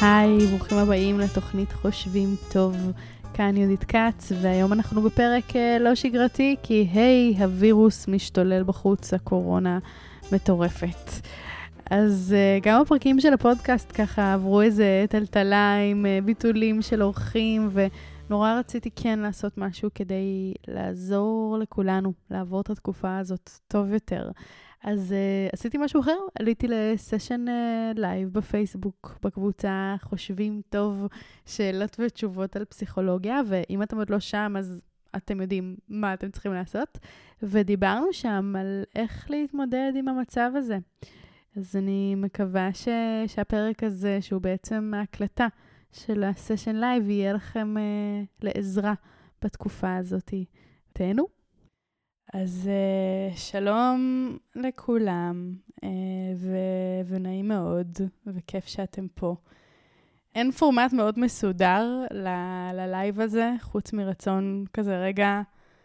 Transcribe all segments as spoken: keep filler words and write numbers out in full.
היי, ברוכים הבאים לתוכנית חושבים טוב, כאן יהודית קץ, והיום אנחנו בפרק לא שגרתי, כי היי, הווירוס משתולל בחוץ, הקורונה מטורפת. אז גם הפרקים של הפודקאסט ככה עברו איזה טלטלה עם ביטולים של אורחים, ונורא רציתי כן לעשות משהו כדי לעזור לכולנו, לעבור את התקופה הזאת טוב יותר. אז uh, עשיתי משהו אחר, עליתי לסשן לייב uh, בפייסבוק, בקבוצה חושבים טוב, שאלות ותשובות על פסיכולוגיה, ואם אתם עוד לא שם, אז אתם יודעים מה אתם צריכים לעשות. ודיברנו שם על איך להתמודד עם המצב הזה. אז אני מקווה ש... שהפרק הזה, שהוא בעצם ההקלטה של הסשן לייב, יהיה לכם uh, לעזרה בתקופה הזאת. תהנו. אז uh, שלום לכולם, uh, ו- ונעים מאוד, וכיף שאתם פה. אין פורמט מאוד מסודר ל- ללייב הזה, חוץ מרצון כזה רגע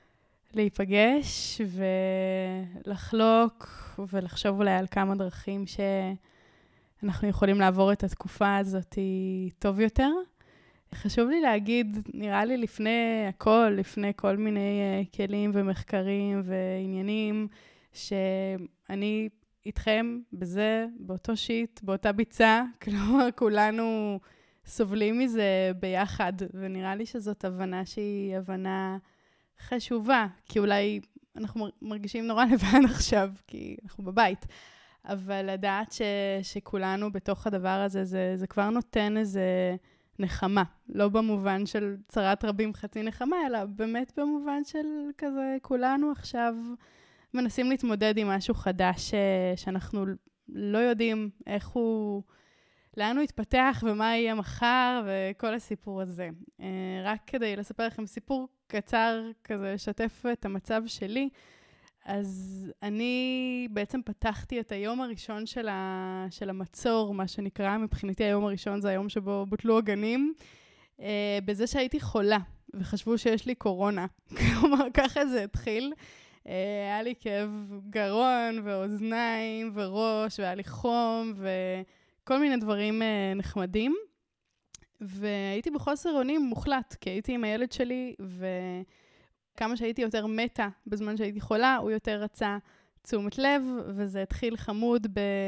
להיפגש ולחלוק, ולחשוב אולי על כמה דרכים שאנחנו יכולים לעבור את התקופה הזאת טוב יותר. חשוב לי להגיד, נראה לי לפני הכל, לפני כל מיני uh, כלים ומחקרים ועניינים, שאני איתכם בזה, באותו שיט, באותה ביצה, כלומר כולנו סובלים מזה ביחד, ונראה לי שזאת הבנה שהיא הבנה חשובה, כי אולי אנחנו מרגישים נורא לבד עכשיו, כי אנחנו בבית, אבל לדעת ש, שכולנו בתוך הדבר הזה, זה, זה כבר נותן איזה נחמה, לא במובן של צרת רבים חצי נחמה, אלא באמת במובן של כזה, כולנו עכשיו מנסים להתמודד עם משהו חדש שאנחנו לא יודעים איך הוא, לאן הוא יתפתח ומה יהיה מחר וכל הסיפור הזה. רק כדי לספר לכם סיפור קצר כזה, לשתף את המצב שלי, אז אני בעצם פתחתי את היום הראשון של, ה... של המצור, מה שנקרא, מבחינתי היום הראשון זה היום שבו בוטלו הגנים, אה, בזה שהייתי חולה, וחשבו שיש לי קורונה. כלומר, ככה זה התחיל. אה, היה לי כאב גרון ואוזניים וראש, והיה לי חום וכל מיני דברים אה, נחמדים. והייתי בחוסר אונים מוחלט, כי הייתי עם הילד שלי, ו... כמה שהייתי יותר מתה בזמן שהייתי חולה, הוא יותר רצה תשומת לב, וזה התחיל חמוד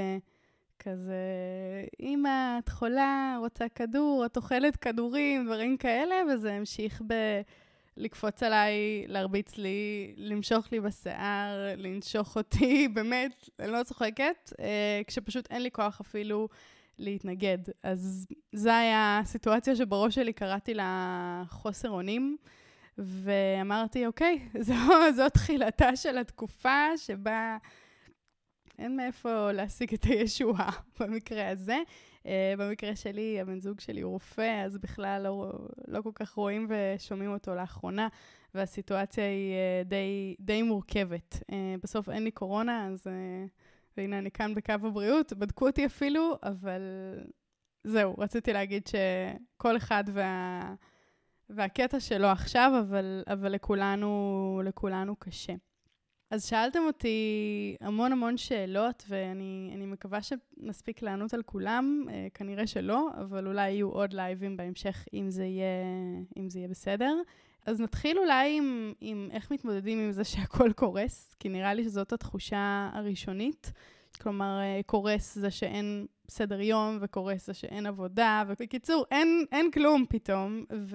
בכזה, אמא, את חולה, רוצה כדור, את אוכלת כדורים, דברים כאלה, וזה המשיך בלקפוץ עליי, להרביץ לי, למשוך לי בשיער, לנשוך אותי, באמת, אני לא צוחקת, כשפשוט אין לי כוח אפילו להתנגד. אז זו היה הסיטואציה שבראש שלי קראתי לה חוסר אונים, ואמרתי, אוקיי, זו, זו תחילתה של התקופה שבה אין מאיפה להשיג את הישועה במקרה הזה. Uh, במקרה שלי, הבן זוג שלי הוא רופא, אז בכלל לא, לא כל כך רואים ושומעים אותו לאחרונה, והסיטואציה היא uh, די, די מורכבת. Uh, בסוף אין לי קורונה, אז uh, והנה אני כאן בקו הבריאות, בדקו אותי אפילו, אבל זהו, רציתי להגיד שכל אחד וה... והקטע שלו עכשיו, אבל, אבל לכולנו, לכולנו קשה. אז שאלתם אותי המון המון שאלות, ואני אני מקווה שנספיק לענות על כולם, אה, כנראה שלא, אבל אולי יהיו עוד לייבים בהמשך, אם זה יהיה, אם זה יהיה בסדר. אז נתחיל אולי עם, עם איך מתמודדים עם זה שהכל קורס, כי נראה לי שזאת התחושה הראשונית. כלומר, קורס זה שאין סדר יום, וקורס זה שאין עבודה, ובקיצור, אין, אין כלום פתאום, ו,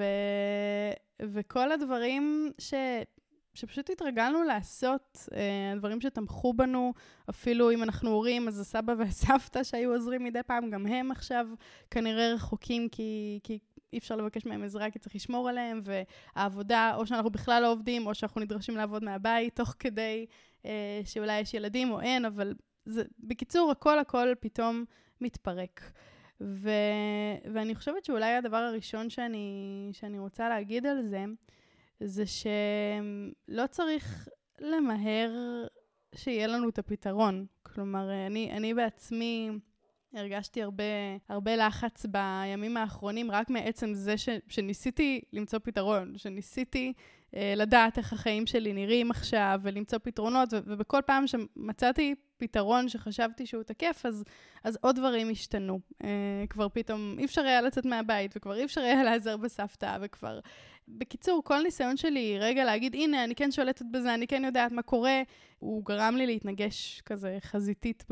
וכל הדברים ש, שפשוט התרגלנו לעשות, הדברים שתמכו בנו, אפילו אם אנחנו הורים, אז הסבא והסבתא שהיו עוזרים מדי פעם, גם הם עכשיו כנראה רחוקים, כי, כי אי אפשר לבקש מהם עזרה, כי צריך לשמור עליהם, והעבודה, או שאנחנו בכלל לא עובדים, או שאנחנו נדרשים לעבוד מהבית, תוך כדי שאולי יש ילדים או אין, אבל זה, בקיצור, הכל הכל פתאום מתפרק. ו, ואני חושבת שאולי הדבר הראשון שאני, שאני רוצה להגיד על זה, זה שלא צריך למהר שיהיה לנו את הפתרון. כלומר, אני, אני בעצמי הרגשתי הרבה, הרבה לחץ בימים האחרונים, רק מעצם זה ש, שניסיתי למצוא פתרון, שניסיתי לדעת איך החיים שלי נראים עכשיו, ולמצוא פתרונות, ובכל פעם שמצאתי פתרון שחשבתי שהוא תקף, אז, אז עוד דברים השתנו. כבר פתאום אי אפשר היה לצאת מהבית, וכבר אי אפשר היה לעזר בסבתא, וכבר... בקיצור, כל ניסיון שלי, רגע להגיד, הנה, אני כן שולטת בזה, אני כן יודעת מה קורה, הוא גרם לי להתנגש כזה חזיתית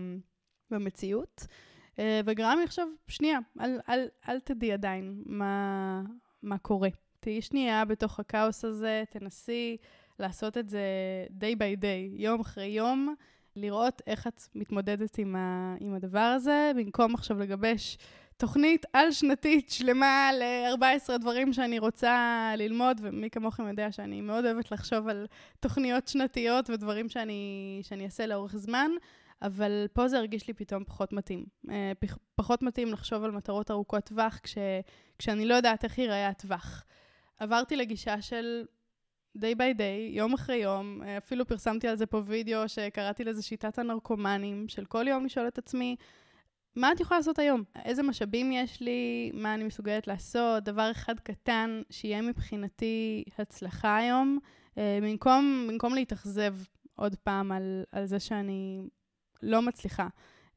במציאות, וגרם לי עכשיו, שנייה, אל, אל, אל תדעי עדיין מה, מה קורה. תהי שנייה בתוך הכאוס הזה, תנסי לעשות את זה day by day, יום אחרי יום, לראות איך את מתמודדת עם, ה, עם הדבר הזה, במקום עכשיו לגבש תוכנית על שנתית שלמה ל-ארבעה עשר דברים שאני רוצה ללמוד, ומי כמוכם יודע שאני מאוד אוהבת לחשוב על תוכניות שנתיות ודברים שאני, שאני אעשה לאורך זמן, אבל פה זה הרגיש לי פתאום פחות מתאים. פחות מתאים לחשוב על מטרות ארוכות טווח, כש, כשאני לא יודעת איך ייראה הטווח. עברתי לגישה של day by day, יום אחרי יום, אפילו פרסמתי על זה פה וידאו שקראתי לזה שיטת הנרקומנים, של כל יום לשאול את עצמי, מה את יכולה לעשות היום? איזה משאבים יש לי? מה אני מסוגלת לעשות? דבר אחד קטן שיהיה מבחינתי הצלחה היום, במקום, במקום להתאכזב עוד פעם על, על זה שאני לא מצליחה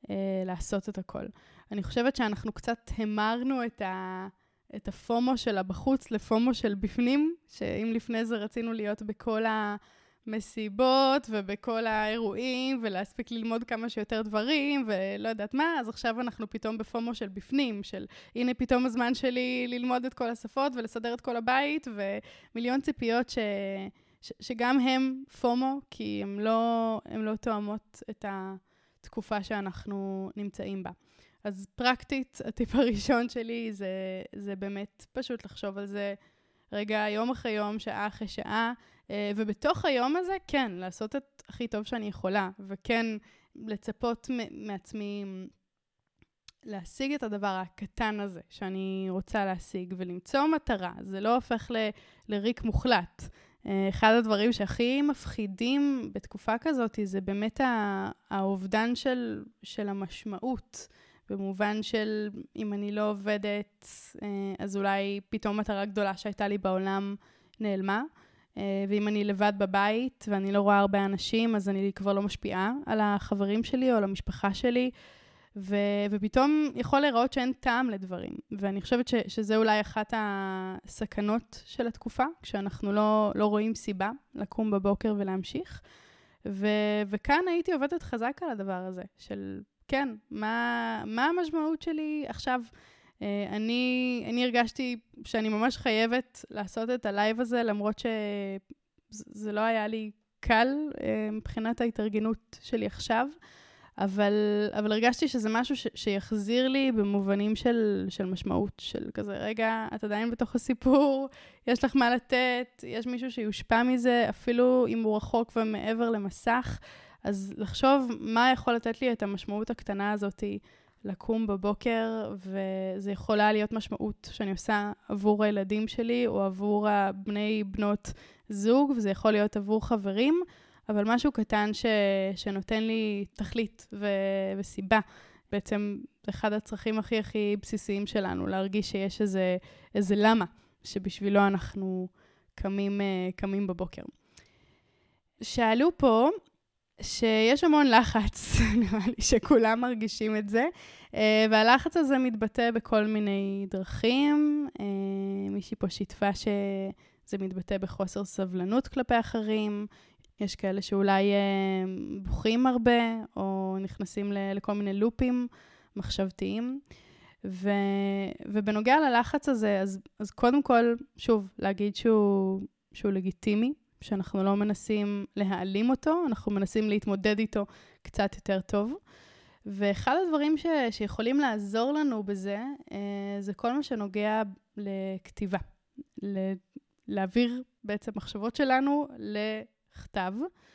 לעשות את הכל. אני חושבת שאנחנו קצת המרנו את ה... את הפומו של הבחוץ לפומו של בפנים, שאם לפני זה רצינו להיות בכל המסיבות ובכל האירועים, ולהספיק ללמוד כמה שיותר דברים, ולא יודעת מה, אז עכשיו אנחנו פתאום בפומו של בפנים, של הנה פתאום הזמן שלי ללמוד את כל השפות ולסדר את כל הבית, ומיליון ציפיות ש... ש... שגם הם פומו, כי הם לא, הם לא תואמות את התקופה שאנחנו נמצאים בה. אז פרקטית, הטיפ הראשון שלי זה, זה באמת פשוט לחשוב על זה רגע, יום אחרי יום, שעה אחרי שעה, ובתוך היום הזה, כן, לעשות את הכי טוב שאני יכולה, וכן לצפות מעצמי להשיג את הדבר הקטן הזה שאני רוצה להשיג, ולמצוא מטרה. זה לא הופך ל, לריק מוחלט. אחד הדברים שהכי מפחידים בתקופה כזאת, זה באמת האובדן של, של המשמעות, במובן של אם אני לא עובדת, אז אולי פתאום מטרה גדולה שהייתה לי בעולם נעלמה, ואם אני לבד בבית ואני לא רואה הרבה אנשים, אז אני כבר לא משפיעה על החברים שלי או על המשפחה שלי, ו- ופתאום יכול להיראות שאין טעם לדברים. ואני חושבת ש- שזה אולי אחת הסכנות של התקופה, כשאנחנו לא, לא רואים סיבה לקום בבוקר ולהמשיך. ו- וכאן הייתי עובדת חזק על הדבר הזה, של כן, מה, מה המשמעות שלי עכשיו? אני, אני הרגשתי שאני ממש חייבת לעשות את הלייב הזה, למרות שזה לא היה לי קל מבחינת ההתארגנות שלי עכשיו, אבל, אבל הרגשתי שזה משהו ש, שיחזיר לי במובנים של, של משמעות, של כזה, רגע, את עדיין בתוך הסיפור, יש לך מה לתת, יש מישהו שיושפע מזה, אפילו אם הוא רחוק ומעבר למסך, אז לחשוב מה יכול לתת לי את המשמעות הקטנה הזאת לקום בבוקר, וזה יכולה להיות משמעות שאני עושה עבור הילדים שלי, או עבור בני בנות זוג, וזה יכול להיות עבור חברים, אבל משהו קטן ש... שנותן לי תכלית ו... וסיבה. בעצם זה אחד הצרכים הכי הכי בסיסיים שלנו, להרגיש שיש איזה, איזה למה, שבשבילו אנחנו קמים, קמים בבוקר. שאלו פה, שיש המון לחץ, נראה לי שכולם מרגישים את זה, והלחץ הזה מתבטא בכל מיני דרכים. מישהי פה שיתפה שזה מתבטא בחוסר סבלנות כלפי אחרים, יש כאלה שאולי בוכים הרבה, או נכנסים לכל מיני לופים מחשבתיים, ו, ובנוגע ללחץ הזה, אז, אז קודם כל, שוב, להגיד שהוא, שהוא לגיטימי, שאנחנו לא מנסים להעלים אותו, אנחנו מנסים להתמודד איתו קצת יותר טוב. ואחד הדברים ש, שיכולים לעזור לנו בזה, זה כל מה שנוגע לכתיבה. להעביר בעצם מחשבות שלנו לכתב.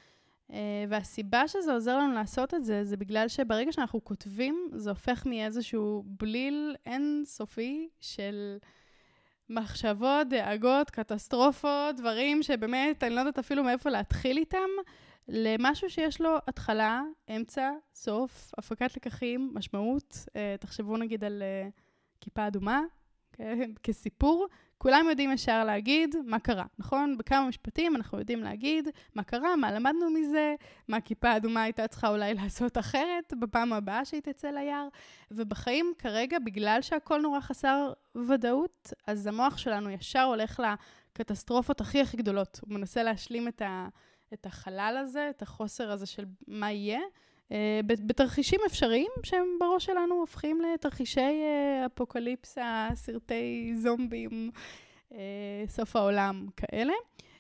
והסיבה שזה עוזר לנו לעשות את זה, זה בגלל שברגע שאנחנו כותבים, זה הופך מאיזשהו בליל אינסופי של מחשבות, דאגות, קטסטרופות, דברים שבאמת אני לא יודעת אפילו מאיפה להתחיל איתם, למשהו שיש לו התחלה, אמצע, סוף, הפקת לקחים, משמעות. תחשבו נגיד על כיפה אדומה, כסיפור, כולם יודעים ישר להגיד מה קרה, נכון? בכמה משפטים אנחנו יודעים להגיד מה קרה, מה למדנו מזה, מה כיפה אדומה הייתה צריכה אולי לעשות אחרת בפעם הבאה שהיא תצא ליער. ובחיים כרגע, בגלל שהכל נורא חסר ודאות, אז המוח שלנו ישר הולך לקטסטרופות הכי הכי גדולות. הוא מנסה להשלים את, ה, את החלל הזה, את החוסר הזה של מה יהיה, בתרחישים אפשריים שהם בראש שלנו הופכים לתרחישי אפוקליפסה, סרטי זומבים, סוף העולם כאלה.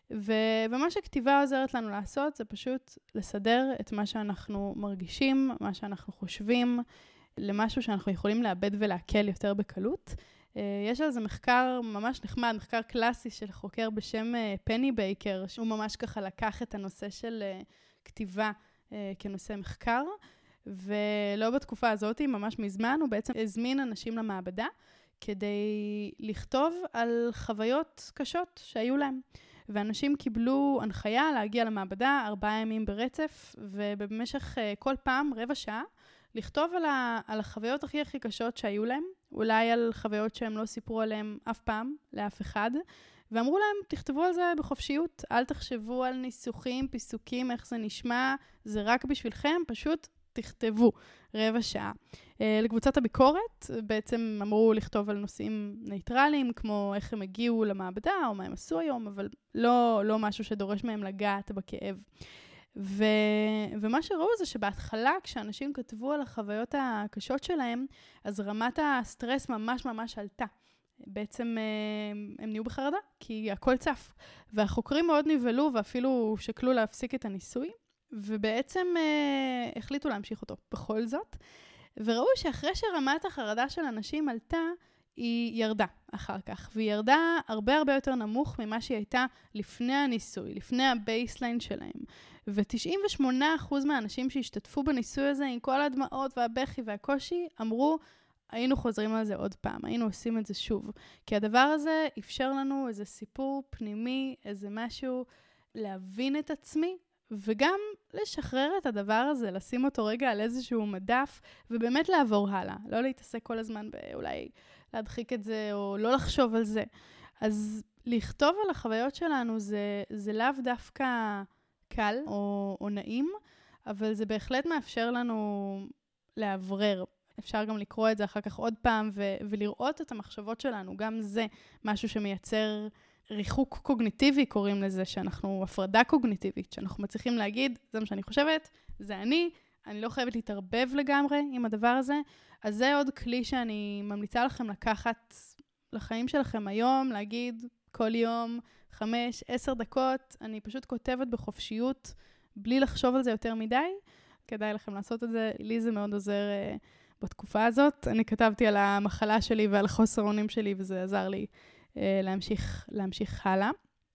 ומה שכתיבה עוזרת לנו לעשות זה פשוט לסדר את מה שאנחנו מרגישים, מה שאנחנו חושבים, למשהו שאנחנו יכולים לאבד ולהקל יותר בקלות. יש על זה מחקר ממש נחמד, מחקר קלאסי של חוקר בשם פני בייקר, שהוא ממש ככה לקח את הנושא של כתיבה כנושא מחקר, ולא בתקופה הזאת, ממש מזמן, הוא בעצם הזמין אנשים למעבדה, כדי לכתוב על חוויות קשות שהיו להם. ואנשים קיבלו הנחיה להגיע למעבדה ארבעה ימים ברצף, ובמשך כל פעם, רבע שעה, לכתוב על, ה, על החוויות הכי הכי קשות שהיו להם, אולי על חוויות שהם לא סיפרו עליהם אף פעם, לאף אחד, ואמרו להם, תכתבו על זה בחופשיות, אל תחשבו על ניסוחים, פיסוקים, איך זה נשמע, זה רק בשבילכם, פשוט תכתבו רבע שעה. לקבוצת הביקורת, בעצם אמרו לכתוב על נושאים נייטרליים, כמו איך הם הגיעו למעבדה, או מה הם עשו היום, אבל לא, לא משהו שדורש מהם לגעת בכאב. ו... ומה שראו זה שבהתחלה, כשאנשים כתבו על החוויות הקשות שלהם, אז רמת הסטרס ממש ממש עלתה. בעצם הם נהיו בחרדה, כי הכל צף. והחוקרים מאוד נבלו ואפילו שקלו להפסיק את הניסוי, ובעצם החליטו להמשיך אותו בכל זאת. וראו שאחרי שרמת החרדה של אנשים עלתה, היא ירדה אחר כך, והיא ירדה הרבה הרבה יותר נמוך ממה שהיא הייתה לפני הניסוי, לפני הבייסליין שלהם. ו-תשעים ושמונה אחוז מהאנשים שהשתתפו בניסוי הזה, עם כל הדמעות והבכי והקושי, אמרו, היינו חוזרים על זה עוד פעם, היינו עושים את זה שוב. כי הדבר הזה אפשר לנו איזה סיפור פנימי, איזה משהו להבין את עצמי, וגם לשחרר את הדבר הזה, לשים אותו רגע על איזשהו מדף, ובאמת לעבור הלאה. לא להתעסק כל הזמן באולי להדחיק את זה, או לא לחשוב על זה. אז לכתוב על החוויות שלנו זה, זה לאו דווקא קל או, או נעים, אבל זה בהחלט מאפשר לנו לעברר. אפשר גם לקרוא את זה אחר כך עוד פעם, ו- ולראות את המחשבות שלנו. גם זה משהו שמייצר ריחוק קוגניטיבי, קוראים לזה, שאנחנו הפרדה קוגניטיבית, שאנחנו מצליחים להגיד, זה מה שאני חושבת, זה אני, אני לא חייבת להתערבב לגמרי עם הדבר הזה. אז זה עוד כלי שאני ממליצה לכם לקחת לחיים שלכם היום, להגיד כל יום, חמש, עשר דקות, אני פשוט כותבת בחופשיות, בלי לחשוב על זה יותר מדי. כדאי לכם לעשות את זה, לי זה מאוד עוזר uh, בתקופה הזאת. אני כתבתי על המחלה שלי ועל חוסר אונים שלי, וזה עזר לי uh, להמשיך, להמשיך הלאה.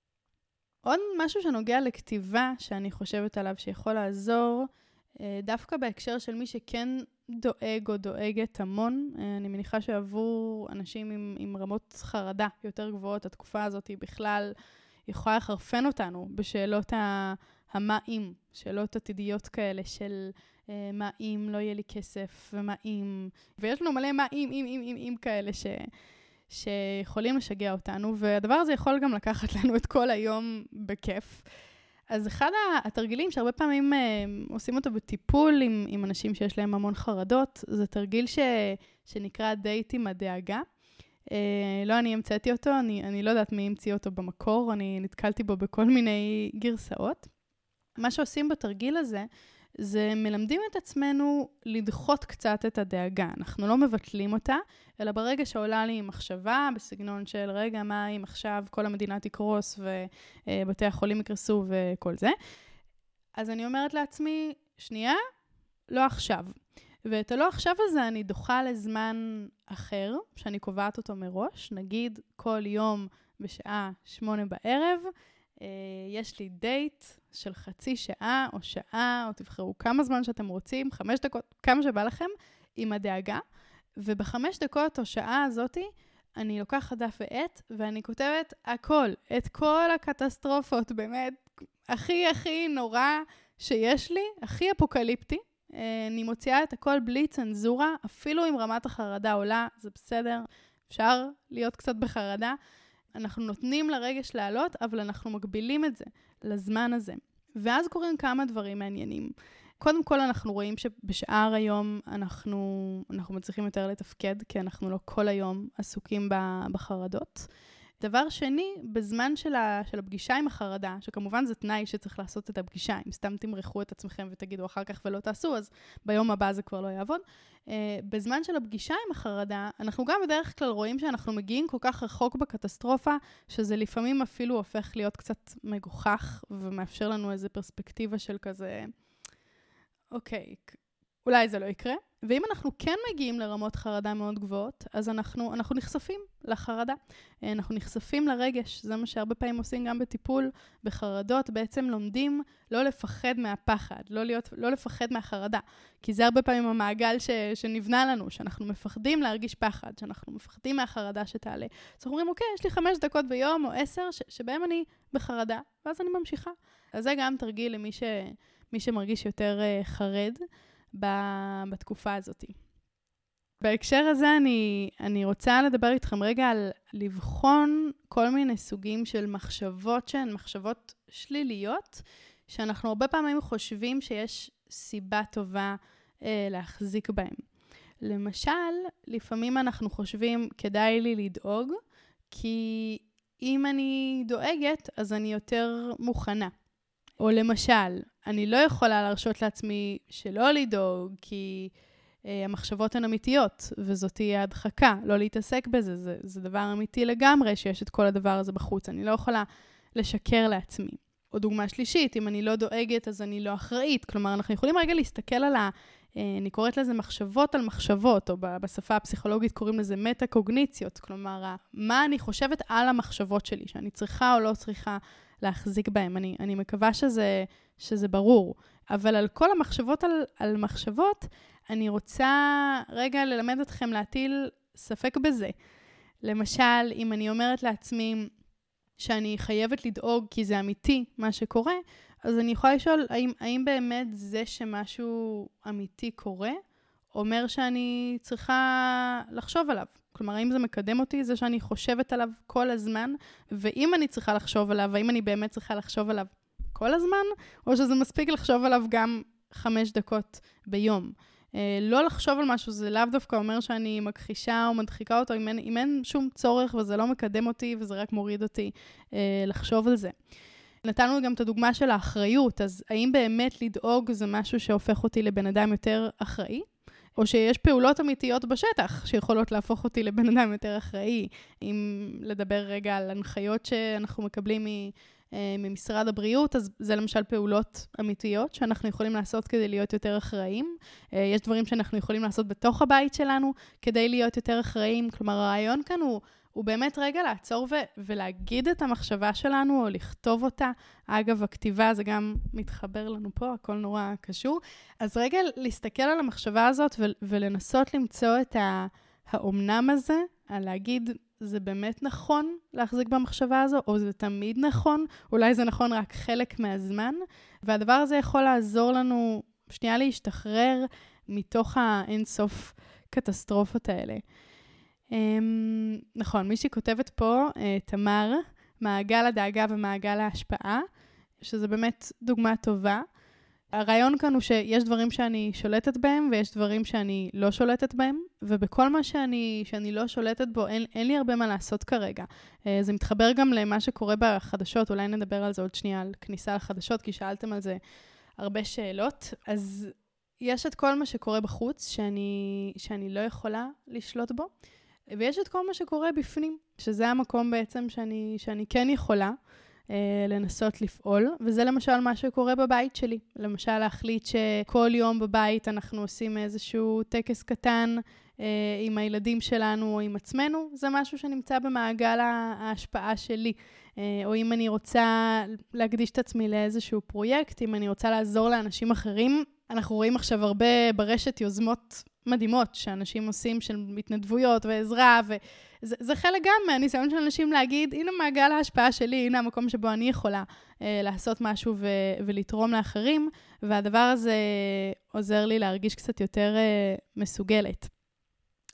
עוד משהו שנוגע לכתיבה, שאני חושבת עליו שיכול לעזור, uh, דווקא בהקשר של מי שכן דואג או דואגת המון. Uh, אני מניחה שעבור אנשים עם, עם רמות חרדה יותר גבוהות, התקופה הזאת היא בכלל יכולה לחרפן אותנו בשאלות ה... המה אם, שאלות עתידיות כאלה של אה, מה אם לא יהיה לי כסף, ומה אם, ויש לנו מלא מה אם, אם, אם, אם, אם כאלה ש, שיכולים לשגע אותנו, והדבר הזה יכול גם לקחת לנו את כל היום בכיף. אז אחד התרגילים שהרבה פעמים אה, עושים אותו בטיפול עם, עם אנשים שיש להם המון חרדות, זה תרגיל ש, שנקרא דייט עם הדאגה. אה, לא אני המצאתי אותו, אני, אני לא יודעת מי המציא אותו במקור, אני נתקלתי בו בכל מיני גרסאות. מה שעושים בתרגיל הזה, זה מלמדים את עצמנו לדחות קצת את הדאגה. אנחנו לא מבטלים אותה, אלא ברגע שעולה לי מחשבה, בסגנון של רגע, מה אם עכשיו כל המדינה תקרוס ובתי החולים יקרסו וכל זה. אז אני אומרת לעצמי, שנייה, לא עכשיו. ואת הלא עכשיו הזה אני דוחה לזמן אחר, שאני קובעת אותו מראש, נגיד כל יום בשעה שמונה בערב, יש לי דייט של חצי שעה או שעה, או תבחרו כמה זמן שאתם רוצים, חמש דקות, כמה שבא לכם, עם הדאגה. ובחמש דקות או שעה הזאתי, אני לוקחת דף ועט, ואני כותבת הכל, את כל הקטסטרופות, באמת, הכי הכי נורא שיש לי, הכי אפוקליפטי. אני מוציאה את הכל בלי צנזורה, אפילו אם רמת החרדה עולה, זה בסדר. אפשר להיות קצת בחרדה. אנחנו נותנים לרגש לעלות, אבל אנחנו מגבילים את זה לזמן הזה. ואז קורים כמה דברים מעניינים. קודם כל אנחנו רואים שבשאר היום אנחנו, אנחנו מצליחים יותר לתפקד, כי אנחנו לא כל היום עסוקים בחרדות. דבר שני, בזמן של, ה, של הפגישה עם החרדה, שכמובן זה תנאי שצריך לעשות את הפגישה, אם סתם תמרחו את עצמכם ותגידו אחר כך ולא תעשו, אז ביום הבא זה כבר לא יעבוד. Uh, בזמן של הפגישה עם החרדה, אנחנו גם בדרך כלל רואים שאנחנו מגיעים כל כך רחוק בקטסטרופה, שזה לפעמים אפילו הופך להיות קצת מגוחך, ומאפשר לנו איזו פרספקטיבה של כזה, אוקיי, אולי זה לא יקרה. ואם אנחנו כן מגיעים לרמות חרדה מאוד גבוהות, אז אנחנו, אנחנו נחשפים לחרדה. אנחנו נחשפים לרגש. זה מה שהרבה פעמים עושים גם בטיפול בחרדות. בעצם לומדים לא לפחד מהפחד, לא, להיות, לא לפחד מהחרדה. כי זה הרבה פעמים המעגל ש, שנבנה לנו, שאנחנו מפחדים להרגיש פחד, שאנחנו מפחדים מהחרדה שתעלה. אז אנחנו אומרים, אוקיי, יש לי חמש דקות ביום או עשר, ש, שבהם אני בחרדה, ואז אני ממשיכה. אז זה גם תרגיל למי ש, מי שמרגיש יותר uh, חרד. בתקופה הזאת. בהקשר הזה אני, אני רוצה לדבר איתכם רגע על לבחון כל מיני סוגים של מחשבות שהן מחשבות שליליות, שאנחנו הרבה פעמים חושבים שיש סיבה טובה אה, להחזיק בהן. למשל, לפעמים אנחנו חושבים כדאי לי לדאוג, כי אם אני דואגת אז אני יותר מוכנה. או למשל, אני לא יכולה להרשות לעצמי שלא לדאוג, כי אה, המחשבות הן אמיתיות, וזאת תהיה הדחקה, לא להתעסק בזה. זה, זה דבר אמיתי לגמרי שיש את כל הדבר הזה בחוץ. אני לא יכולה לשקר לעצמי. או דוגמה שלישית, אם אני לא דואגת, אז אני לא אחראית. כלומר, אנחנו יכולים רגע להסתכל על ה... אה, אני קוראת לזה מחשבות על מחשבות, או בשפה הפסיכולוגית קוראים לזה מטה-קוגניציות. כלומר, מה אני חושבת על המחשבות שלי, שאני צריכה או לא צריכה להחזיק בהם. אני, אני מקווה שזה, שזה ברור. אבל על כל המחשבות על, על מחשבות, אני רוצה רגע ללמד אתכם להטיל ספק בזה. למשל, אם אני אומרת לעצמי שאני חייבת לדאוג כי זה אמיתי מה שקורה, אז אני יכולה לשאול, האם, האם באמת זה שמשהו אמיתי קורה, אומר שאני צריכה לחשוב עליו? כלומר, האם זה מקדם אותי, זה שאני חושבת עליו כל הזמן, ואם אני צריכה לחשוב עליו, האם אני באמת צריכה לחשוב עליו כל הזמן, או שזה מספיק לחשוב עליו גם חמש דקות ביום. אה, לא לחשוב על משהו, זה לאו דווקא אומר שאני מכחישה או מדחיקה אותו, אם אין, אם אין שום צורך וזה לא מקדם אותי, וזה רק מוריד אותי אה, לחשוב על זה. נתנו גם את הדוגמה של האחריות, אז האם באמת לדאוג זה משהו שהופך אותי לבן אדם יותר אחראי? או שיש פעולות אמיתיות בשטח שיכולות להפוך אותי לבן אדם יותר אחראי. אם לדבר רגע על הנחיות שאנחנו מקבלים ממשרד הבריאות, אז זה למשל פעולות אמיתיות שאנחנו יכולים לעשות כדי להיות יותר אחראיים. יש דברים שאנחנו יכולים לעשות בתוך הבית שלנו כדי להיות יותר אחראיים. כלומר, הרעיון כאן הוא, הוא באמת רגע לעצור ו- ולהגיד את המחשבה שלנו או לכתוב אותה. אגב, הכתיבה זה גם מתחבר לנו פה, הכל נורא קשור. אז רגע להסתכל על המחשבה הזאת ו- ולנסות למצוא את ה- האומנם הזה, על להגיד, זה באמת נכון להחזיק במחשבה הזו, או זה תמיד נכון, אולי זה נכון רק חלק מהזמן, והדבר הזה יכול לעזור לנו שנייה להשתחרר מתוך האינסוף קטסטרופות האלה. נכון, מישהי כותבת פה, תמר, מעגל הדאגה ומעגל ההשפעה, שזה באמת דוגמה טובה. הרעיון כאן הוא שיש דברים שאני שולטת בהם, ויש דברים שאני לא שולטת בהם, ובכל מה שאני, שאני לא שולטת בו, אין, אין לי הרבה מה לעשות כרגע. זה מתחבר גם למה שקורה בחדשות, אולי נדבר על זה עוד שנייה, על כניסה לחדשות, כי שאלתם על זה הרבה שאלות. אז יש את כל מה שקורה בחוץ, שאני, שאני לא יכולה לשלוט בו, ויש את כל מה שקורה בפנים, שזה המקום בעצם שאני, שאני כן יכולה, לנסות לפעול, וזה למשל מה שקורה בבית שלי. למשל להחליט שכל יום בבית אנחנו עושים איזשהו טקס קטן אה, עם הילדים שלנו או עם עצמנו, זה משהו שנמצא במעגל ההשפעה שלי. אה, או אם אני רוצה להקדיש את עצמי לאיזשהו פרויקט, אם אני רוצה לעזור לאנשים אחרים, אנחנו רואים עכשיו הרבה ברשת יוזמות מדהימות שאנשים עושים של מתנדבויות ועזרה, וזה זה חלק גם מהניסיון של אנשים להגיד, הנה מעגל ההשפעה שלי, הנה המקום שבו אני יכולה אה, לעשות משהו ו- ולתרום לאחרים, והדבר הזה עוזר לי להרגיש קצת יותר אה, מסוגלת.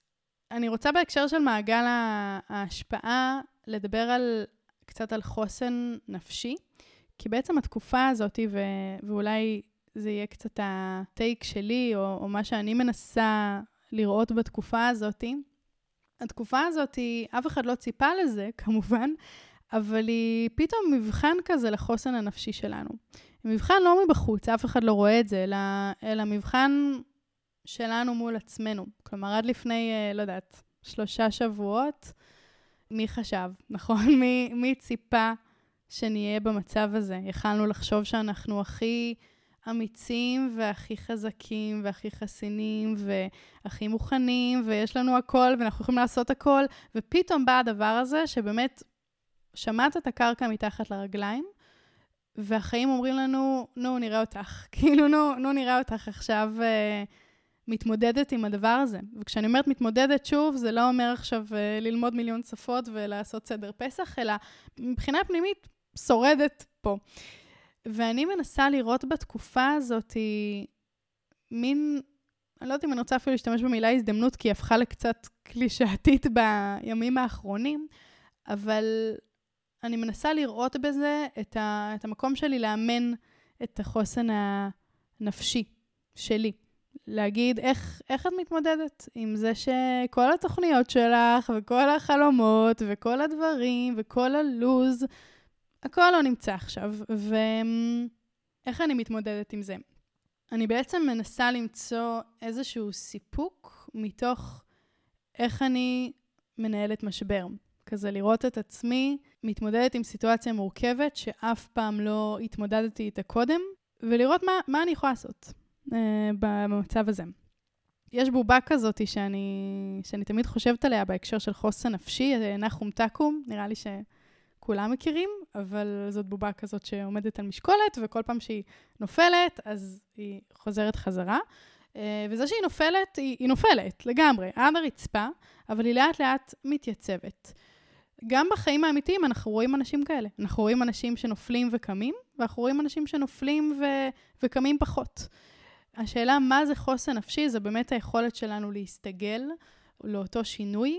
אני רוצה בהקשר של מעגל ההשפעה לדבר על, קצת על חוסן נפשי, כי בעצם התקופה הזאת, ו, ואולי זה יהיה קצת הטייק שלי, או, או מה שאני מנסה לראות בתקופה הזאת, התקופה הזאת, אף אחד לא ציפה לזה, כמובן, אבל היא פתאום מבחן כזה לחוסן הנפשי שלנו. מבחן לא מבחוץ, אף אחד לא רואה את זה, אלא, אלא מבחן שלנו מול עצמנו. כלומר, עד לפני, לא יודעת, שלושה שבועות, מי חשב, נכון? מי, מי ציפה שנהיה במצב הזה? יכלנו לחשוב שאנחנו הכי אמיצים והכי חזקים והכי חסינים והכי מוכנים, ויש לנו הכל ואנחנו יכולים לעשות הכל, ופתאום בא הדבר הזה שבאמת שמעת את הקרקע מתחת לרגליים, והחיים אומרים לנו, נו, נראה אותך. כאילו, נו, נו, נראה אותך עכשיו uh, מתמודדת עם הדבר הזה. וכשאני אומרת מתמודדת שוב, זה לא אומר עכשיו uh, ללמוד מיליון שפות ולעשות סדר פסח, אלא מבחינה פנימית שורדת פה. ואני מנסה לראות בתקופה הזאת מין, אני לא יודעת אם אני רוצה אפילו להשתמש במילה הזדמנות, כי היא הפכה לקצת קלישאתית בימים האחרונים, אבל אני מנסה לראות בזה את, ה, את המקום שלי לאמן את החוסן הנפשי שלי. להגיד איך, איך את מתמודדת עם זה שכל התוכניות שלך וכל החלומות וכל הדברים וכל הלוז, הכל לא נמצא עכשיו. ואיך אני מתמודדת עם זה? אני בעצם מנסה למצוא איזשהו סיפוק מתוך איך אני מנהלת משבר. כזה לראות את עצמי מתמודדת עם סיטואציה מורכבת שאף פעם לא התמודדתי איתה קודם, ולראות מה, מה אני יכולה לעשות אה, במצב הזה. יש בובה כזאת שאני, שאני תמיד חושבת עליה בהקשר של חוסן נפשי, נחום תקום, נראה לי שכולם מכירים, אבל זאת בובה כזאת שעומדת על משקולת, וכל פעם שהיא נופלת, אז היא חוזרת חזרה. וזה שהיא נופלת, היא, היא נופלת לגמרי, עד הרצפה, אבל היא לאט לאט מתייצבת. גם בחיים האמיתיים אנחנו רואים אנשים כאלה. אנחנו רואים אנשים שנופלים וקמים, ואנחנו רואים אנשים שנופלים ו- וקמים פחות. השאלה מה זה חוסן נפשי, זה באמת היכולת שלנו להסתגל לאותו שינוי,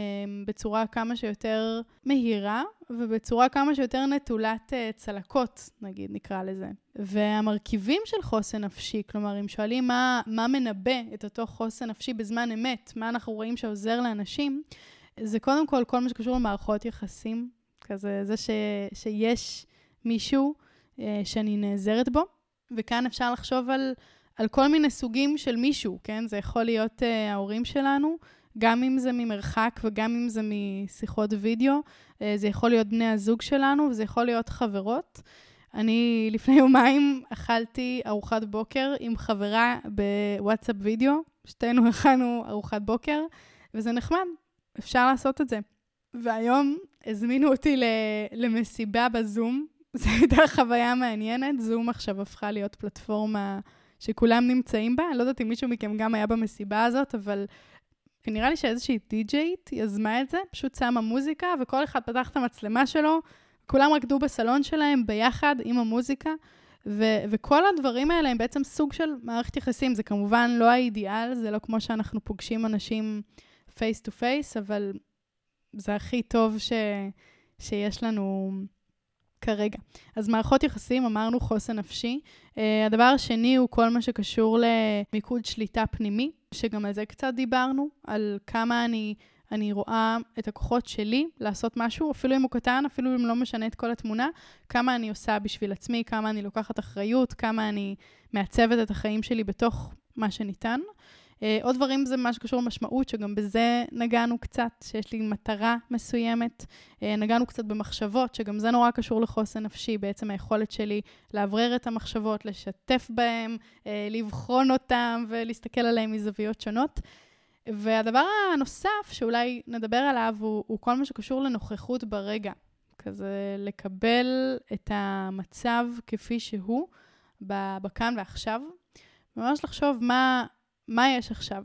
בצורה כמה שיותר מהירה, ובצורה כמה שיותר נטולת צלקות, נגיד, נקרא לזה. והמרכיבים של חוסן נפשי, כלומר, אם שואלים מה, מה מנבא את אותו חוסן נפשי בזמן אמת, מה אנחנו רואים שעוזר לאנשים, זה קודם כל כל מה שקשור למערכות יחסים, כזה, זה ש, שיש מישהו שאני נעזרת בו, וכאן אפשר לחשוב על, על כל מיני סוגים של מישהו, כן? זה יכול להיות ההורים שלנו, גם אם זה ממרחק וגם אם זה משיחות וידאו, זה יכול להיות בני הזוג שלנו וזה יכול להיות חברות. אני לפני יומיים אכלתי ארוחת בוקר עם חברה בוואטסאפ וידאו, שתינו הכנו ארוחת בוקר, וזה נחמד, אפשר לעשות את זה. והיום הזמינו אותי למסיבה בזום, זו הייתה חוויה מעניינת, זום עכשיו הפכה להיות פלטפורמה שכולם נמצאים בה, אני לא יודעת אם מישהו מכם גם היה במסיבה הזאת, אבל נראה לי שאיזושהי די-ג'יית יזמה את זה, פשוט שמה מוזיקה, וכל אחד פתח את המצלמה שלו, כולם רקדו בסלון שלהם ביחד עם המוזיקה, ו- וכל הדברים האלה הם בעצם סוג של מערכת יחסים, זה כמובן לא האידיאל, זה לא כמו שאנחנו פוגשים אנשים פייס טו פייס, אבל זה הכי טוב ש- שיש לנו כרגע. אז מערכות יחסים, אמרנו חוסן נפשי. Uh, הדבר השני הוא כל מה שקשור למיקוד שליטה פנימי, שגם על זה קצת דיברנו, על כמה אני, אני רואה את הכוחות שלי לעשות משהו, אפילו אם הוא קטן, אפילו אם לא משנה את כל התמונה, כמה אני עושה בשביל עצמי, כמה אני לוקחת אחריות, כמה אני מעצבת את החיים שלי בתוך מה שניתן. Uh, עוד דברים זה מה שקשור למשמעות, שגם בזה נגענו קצת, שיש לי מטרה מסוימת. Uh, נגענו קצת במחשבות, שגם זה נורא קשור לחוסן נפשי, בעצם היכולת שלי לעברר את המחשבות, לשתף בהם, uh, לבחון אותם ולהסתכל עליהם מזוויות שונות. והדבר הנוסף שאולי נדבר עליו הוא, הוא כל מה שקשור לנוכחות ברגע. כזה לקבל את המצב כפי שהוא, בכאן ועכשיו. ממש לחשוב מה... מה יש עכשיו?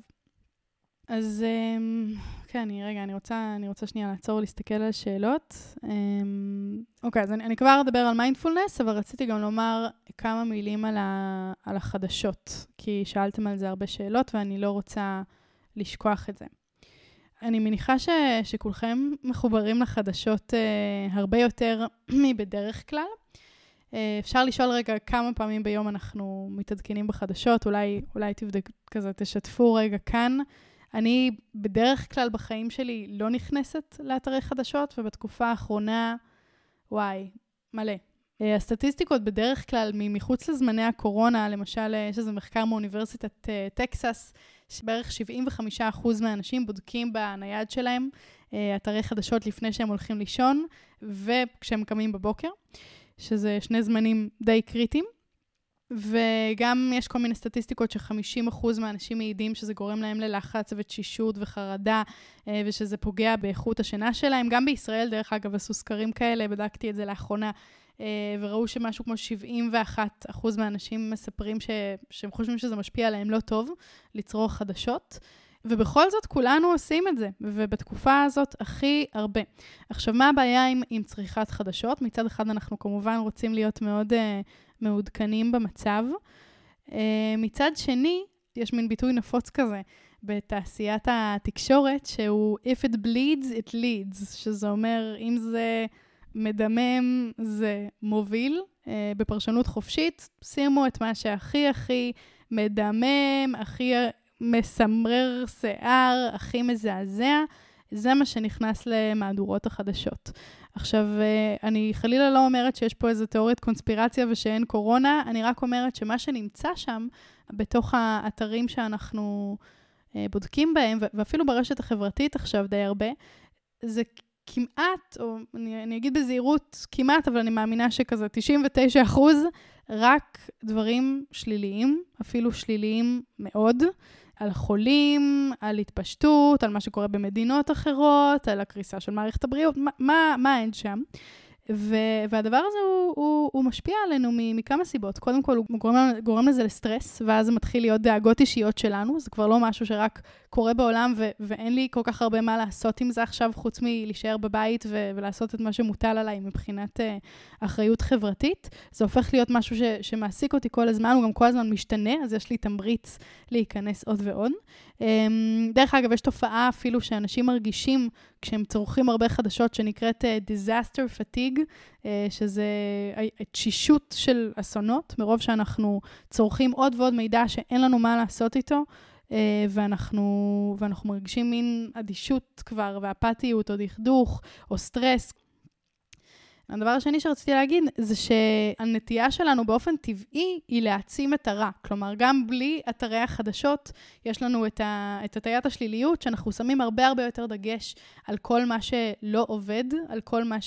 אז כן, אני, רגע, אני רוצה, אני רוצה שנייה לעצור ולהסתכל על השאלות. אוקיי, אז אני, אני כבר אדבר על מיינדפולנס, אבל רציתי גם לומר כמה מילים על, ה, על החדשות, כי שאלתם על זה הרבה שאלות ואני לא רוצה לשכוח את זה. אני מניחה ש, שכולכם מחוברים לחדשות אה, הרבה יותר מבדרך כלל. אה, אפשר לשאול רגע כמה פעמים ביום אנחנו מתעדכנים בחדשות, אולי, אולי תבדק כזה, תשתפו רגע כאן. אני בדרך כלל בחיים שלי לא נכנסת לאתרי חדשות, ובתקופה האחרונה, וואי, מלא. הסטטיסטיקות בדרך כלל מחוץ לזמני הקורונה, למשל יש איזה מחקר מאוניברסיטת טקסס, שבערך שבעים וחמישה אחוז מהאנשים בודקים בנייד שלהם אתרי חדשות לפני שהם הולכים לישון, וכשהם קמים בבוקר, שזה שני זמנים די קריטיים. וגם יש כל מיני סטטיסטיקות ש-חמישים אחוז מהאנשים מעידים שזה גורם להם ללחץ ותשישות וחרדה, ושזה פוגע באיכות השינה שלהם. גם בישראל, דרך אגב, עשו סקרים כאלה, בדקתי את זה לאחרונה, וראו שמשהו כמו שבעים ואחד אחוז מהאנשים מספרים ש... שהם חושבים שזה משפיע עליהם לא טוב, לצרוך חדשות. ובכל זאת כולנו עושים את זה, ובתקופה הזאת הכי הרבה. עכשיו, מה הבעיה עם, עם צריכת חדשות? מצד אחד אנחנו כמובן רוצים להיות מאוד uh, מעודכנים במצב. Uh, מצד שני, יש מין ביטוי נפוץ כזה בתעשיית התקשורת, שהוא if it bleeds, it leads, שזה אומר, אם זה מדמם, זה מוביל. Uh, בפרשנות חופשית, שימו את מה שהכי הכי מדמם, הכי מסמרר שיער, הכי מזעזע, זה מה שנכנס למהדורות החדשות. עכשיו, אני חלילה לא אומרת שיש פה איזו תיאוריית קונספירציה ושאין קורונה, אני רק אומרת שמה שנמצא שם, בתוך האתרים שאנחנו בודקים בהם, ואפילו ברשת החברתית עכשיו די הרבה, זה כמעט, או אני, אני אגיד בזהירות כמעט, אבל אני מאמינה שכזה תשעים ותשעה אחוז, רק דברים שליליים, אפילו שליליים מאוד, על חולים, על התפשטות, על מה שקורה במדינות אחרות, על הקריסה של מערכת הבריאות, מה, מה, מה אין שם. ו- והדבר הזה הוא, הוא, הוא משפיע עלינו מכמה סיבות. קודם כל, הוא גורם, גורם לזה לסטרס, ואז זה מתחיל להיות דאגות אישיות שלנו. זה כבר לא משהו שרק קורה בעולם, ו- ואין לי כל כך הרבה מה לעשות עם זה עכשיו, חוץ מלהישאר בבית ו- ולעשות את מה שמוטל עליי מבחינת uh, אחריות חברתית. זה הופך להיות משהו ש- שמעסיק אותי כל הזמן, הוא גם כל הזמן משתנה, אז יש לי תמריץ להיכנס עוד ועוד. Um, דרך אגב, יש תופעה אפילו שאנשים מרגישים כשהם צורכים הרבה חדשות שנקראת uh, disaster fatigue, uh, שזה תשישות של אסונות, מרוב שאנחנו צורכים עוד ועוד מידע שאין לנו מה לעשות איתו, uh, ואנחנו, ואנחנו מרגישים מין אדישות כבר, ואפתיות או דכדוך או סטרס. הדבר השני שרציתי להגיד זה שהנטייה שלנו באופן טבעי היא להעצים את הרע. כלומר, גם בלי אתרי החדשות, יש לנו את, ה, את הטיית השליליות, שאנחנו שמים הרבה הרבה יותר דגש על כל מה שלא עובד, על כל מה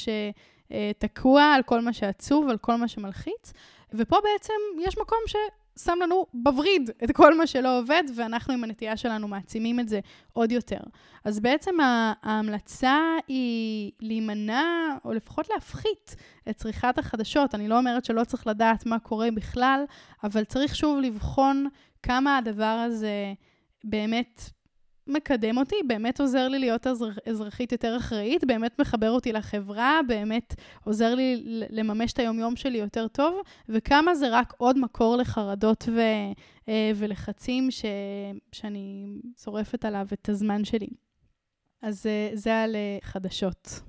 שתקוע, על כל מה שעצוב, על כל מה שמלחיץ. ופה בעצם יש מקום ש... שם לנו בווריד את כל מה שלא עובד, ואנחנו עם הנטייה שלנו מעצימים את זה עוד יותר. אז בעצם ההמלצה היא להימנע, או לפחות להפחית את צריכת החדשות. אני לא אומרת שלא צריך לדעת מה קורה בכלל, אבל צריך שוב לבחון כמה הדבר הזה באמת מקדם אותי, באמת עוזר לי להיות אזרחית יותר אחראית, באמת מחבר אותי לחברה, באמת עוזר לי לממש את היומיום שלי יותר טוב, וכמה זה רק עוד מקור לחרדות ו, ולחצים ש, שאני שורפת עליו את הזמן שלי. אז זה על חדשות.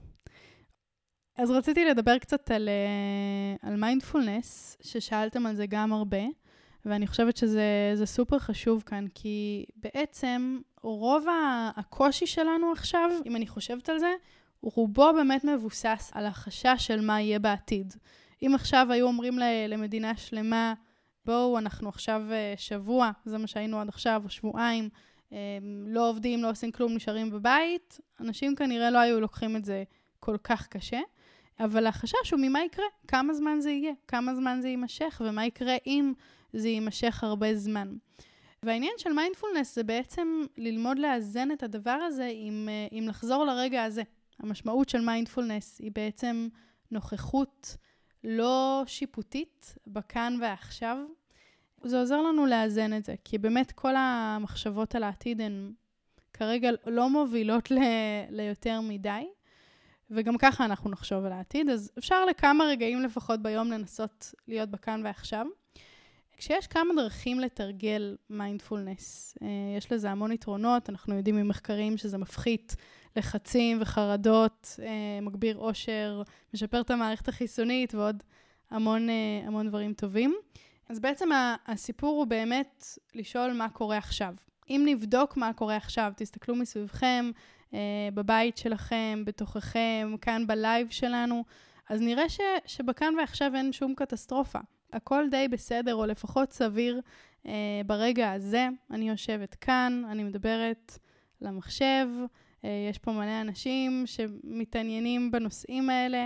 אז רציתי לדבר קצת על, על מיינדפולנס, ששאלתם על זה גם הרבה, ואני חושבת שזה זה סופר חשוב כאן, כי בעצם רוב הקושי שלנו עכשיו, אם אני חושבת על זה, הוא רובו באמת מבוסס על החשש של מה יהיה בעתיד. אם עכשיו היו אומרים למדינה שלמה, בואו, אנחנו עכשיו שבוע, זה מה שהיינו עד עכשיו, או שבועיים, לא עובדים, לא עושים כלום, נשארים בבית, אנשים כנראה לא היו לוקחים את זה כל כך קשה, אבל החשש הוא ממה יקרה, כמה זמן זה יהיה, כמה זמן זה יימשך, ומה יקרה אם זה יימשך הרבה זמן. והעניין של מיינדפולנס זה בעצם ללמוד לאזן את הדבר הזה עם, עם לחזור לרגע הזה. המשמעות של מיינדפולנס היא בעצם נוכחות לא שיפוטית בכאן ועכשיו. זה עוזר לנו לאזן את זה, כי באמת כל המחשבות על העתיד הן כרגע לא מובילות ל, ליותר מדי, וגם ככה אנחנו נחשוב על העתיד, אז אפשר לכמה רגעים לפחות ביום לנסות להיות בכאן ועכשיו. כשיש כמה דרכים לתרגל מיינדפולנס, יש לזה המון יתרונות, אנחנו יודעים ממחקרים שזה מפחית לחצים וחרדות, מגביר אושר, משפר את המערכת החיסונית ועוד המון, המון דברים טובים. אז בעצם הסיפור הוא באמת לשאול מה קורה עכשיו. אם נבדוק מה קורה עכשיו, תסתכלו מסביבכם, בבית שלכם, בתוככם, כאן בלייב שלנו, אז נראה ש, שבכאן ועכשיו אין שום קטסטרופה. הכל די בסדר, או לפחות סביר אה, ברגע הזה. אני יושבת כאן, אני מדברת למחשב, אה, יש פה מלא אנשים שמתעניינים בנושאים האלה,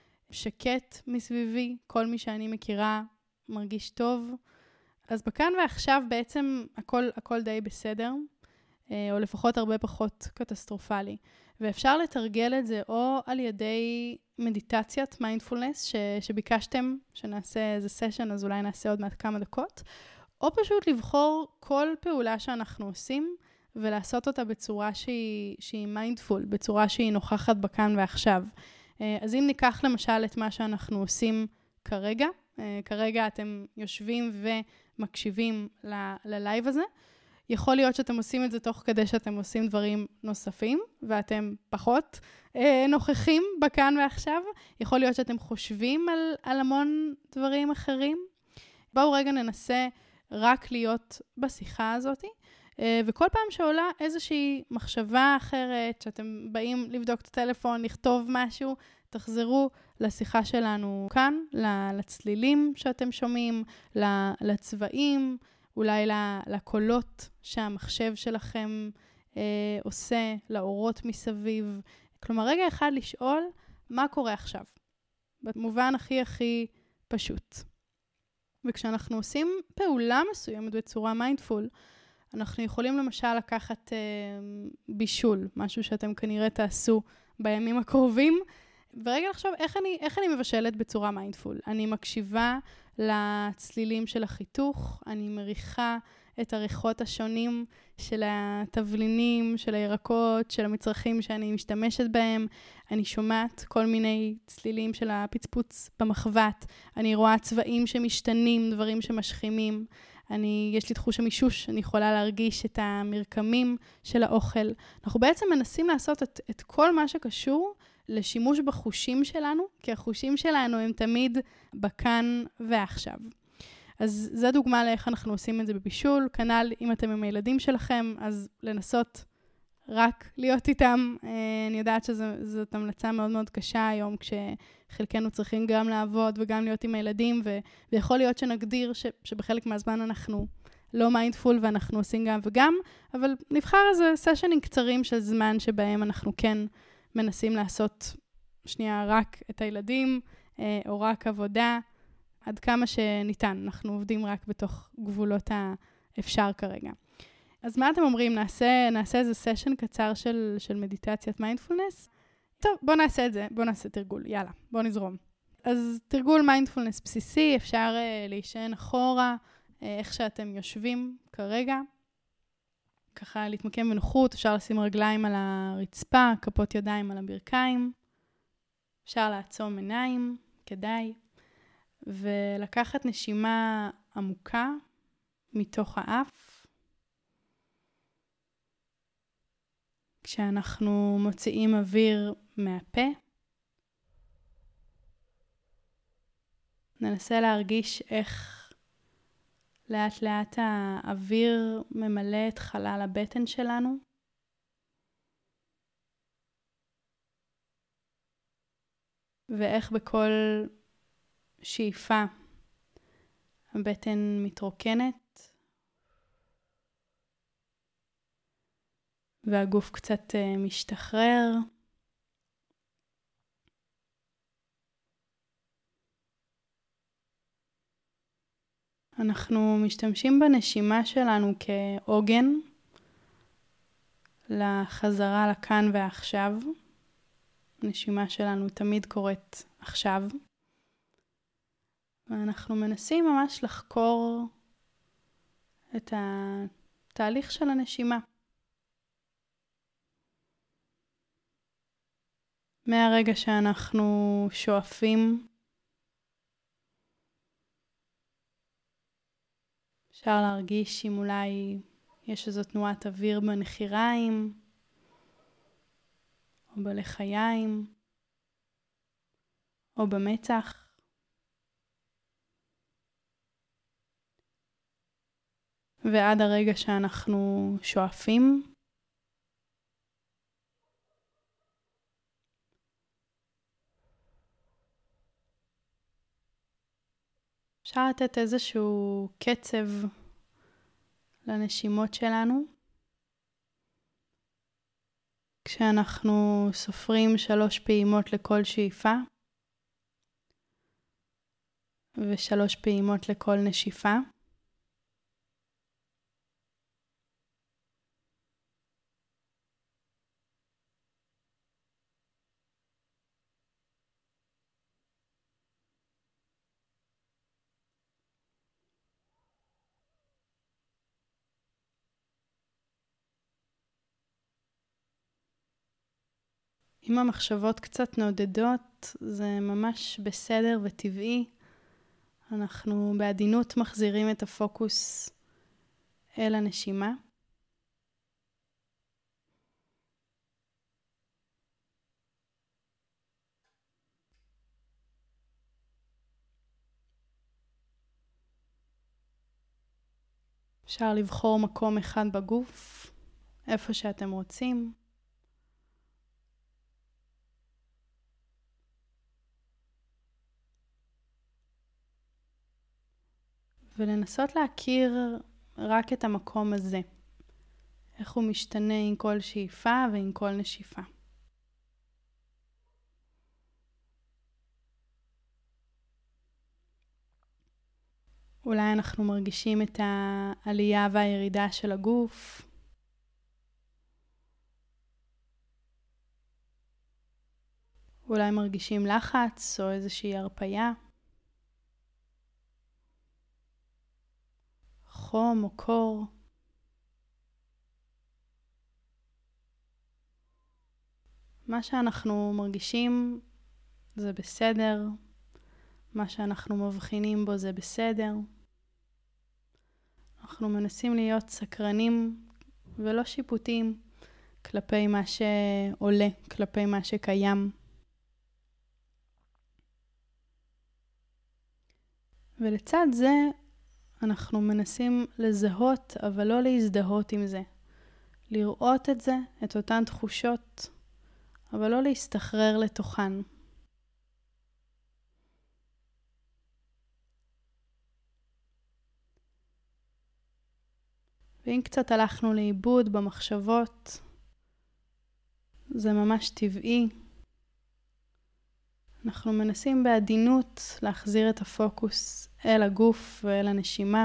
שקט מסביבי, כל מי שאני מכירה מרגיש טוב. אז בכאן ועכשיו בעצם הכל, הכל די בסדר, אה, או לפחות הרבה פחות קטסטרופלי. ואפשר לתרגל את זה או על ידי מדיטציית מיינדפולנס, ש, שביקשתם שנעשה איזה סשן, אז אולי נעשה עוד מעט כמה דקות, או פשוט לבחור כל פעולה שאנחנו עושים, ולעשות אותה בצורה שהיא, שהיא מיינדפול, בצורה שהיא נוכחת בכאן ועכשיו. אז אם ניקח למשל את מה שאנחנו עושים כרגע, כרגע אתם יושבים ומקשיבים ל- ללייב הזה, יכול להיות שאתם עושים את זה תוך כדי שאתם עושים דברים נוספים, ואתם פחות אה, נוכחים בכאן ועכשיו. יכול להיות שאתם חושבים על, על המון דברים אחרים. בואו רגע ננסה רק להיות בשיחה הזאת, אה, וכל פעם שעולה איזושהי מחשבה אחרת, שאתם באים לבדוק את הטלפון, לכתוב משהו, תחזרו לשיחה שלנו כאן, לצלילים שאתם שומעים, לצבעים, אולי לקולות שהמחשב שלכם אה, עושה, לאורות מסביב. כלומר, רגע אחד לשאול מה קורה עכשיו. במובן הכי הכי פשוט. וכשאנחנו עושים פעולה מסוימת בצורה מיינדפול, אנחנו יכולים למשל לקחת אה, בישול, משהו שאתם כנראה תעשו בימים הקרובים, ורגע לחשוב איך אני, איך אני מבשלת בצורה מיינדפול. אני מקשיבה לצלילים של החיתוך, אני מריחה את הריחות השונים של התבלינים, של הירקות, של המצרכים שאני משתמשת בהם. אני שומעת כל מיני צלילים של הפצפוץ במחבת. אני רואה צבעים שמשתנים, דברים שמשכימים. אני, יש לי תחוש המישוש, אני יכולה להרגיש את המרקמים של האוכל. אנחנו בעצם מנסים לעשות את, את כל מה שקשור לשימוש בחושים שלנו, כי החושים שלנו הם תמיד בכאן ועכשיו. אז זו דוגמה לאיך אנחנו עושים את זה בבישול. כנ"ל, אם אתם עם הילדים שלכם, אז לנסות רק להיות איתם. אני יודעת שזאת המלצה מאוד מאוד קשה היום, כשחלקנו צריכים גם לעבוד וגם להיות עם הילדים, ו- ויכול להיות שנגדיר ש- שבחלק מהזמן אנחנו לא מיינדפול ואנחנו עושים גם וגם, אבל נבחר איזה סשנים קצרים של זמן שבהם אנחנו כן מנסים לעשות שנייה רק את הילדים, או רק עבודה, עד כמה שניתן. אנחנו עובדים רק בתוך גבולות האפשר כרגע. אז מה אתם אומרים? נעשה, נעשה איזה סשן קצר של, של מדיטציית מיינדפולנס? טוב, בואו נעשה את זה. בואו נעשה תרגול. יאללה, בואו נזרום. אז תרגול מיינדפולנס בסיסי, אפשר uh, להישען אחורה, uh, איך שאתם יושבים כרגע. ככה להתמקם בנוחות, אפשר לשים רגליים על הרצפה, כפות ידיים על הברכיים. אפשר לעצום עיניים, כדאי. ולקחת נשימה עמוקה מתוך האף. כשאנחנו מוציאים אוויר מהפה. ננסה להרגיש איך לאט לאט האוויר ממלא את חלל הבטן שלנו. ואיך בכל שאיפה הבטן מתרוקנת. והגוף קצת משתחרר. אנחנו משתמשים בנשימה שלנו כעוגן לחזרה לכאן ועכשיו. הנשימה שלנו תמיד קורית עכשיו. ואנחנו מנסים ממש לחקור את התהליך של הנשימה. מהרגע שאנחנו שואפים, אפשר להרגיש אם אולי יש איזו תנועת אוויר בנחיריים או בלחיים או במצח. ועד הרגע שאנחנו שואפים, אפשר לתת איזשהו קצב לנשימות שלנו. כשאנחנו סופרים שלוש פעימות לכל שאיפה ושלוש פעימות לכל נשיפה. אם המחשבות קצת נודדות, זה ממש בסדר וטבעי. אנחנו בעדינות מחזירים את הפוקוס אל הנשימה. אפשר לבחור מקום אחד בגוף, איפה שאתם רוצים. ולנסות להכיר רק את המקום הזה. איך הוא משתנה עם כל שאיפה ועם כל נשיפה. אולי אנחנו מרגישים את העלייה והירידה של הגוף. אולי מרגישים לחץ או איזושהי הרפאיה. חום או קור. מה שאנחנו מרגישים זה בסדר. מה שאנחנו מבחינים בו זה בסדר. אנחנו מנסים להיות סקרנים ולא שיפוטיים כלפי מה שעולה, כלפי מה שקיים. ולצד זה אנחנו מנסים לזהות, אבל לא להזדהות עם זה. לראות את זה, את אותן תחושות, אבל לא להסתחרר לתוכן. ואם קצת הלכנו לאיבוד במחשבות, זה ממש טבעי. אנחנו מנסים בעדינות להחזיר את הפוקוס אל הגוף ואל הנשימה.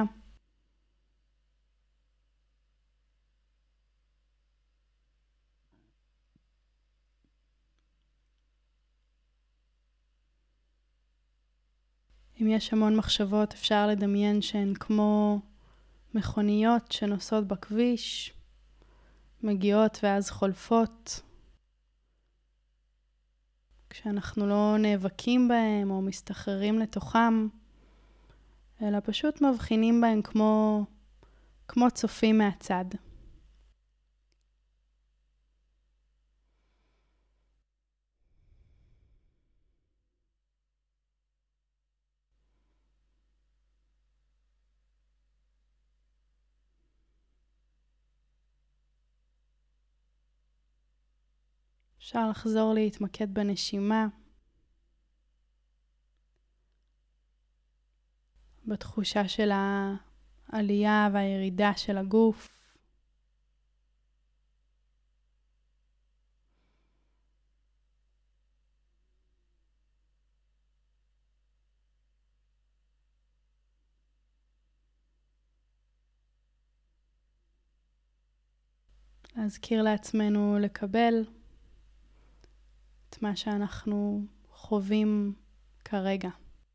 אם יש המון מחשבות, אפשר לדמיין שהן כמו מכוניות שנוסעות בכביש, מגיעות ואז חולפות. כשאנחנו לא נאבקים בהם או מסתחררים לתוכם, אלא פשוט מבחינים בהם כמו, כמו צופים מהצד. אפשר לחזור להתמקד בנשימה, בתחושה של העלייה והירידה של הגוף. להזכיר לעצמנו לקבל את מה שאנחנו חווים כרגע.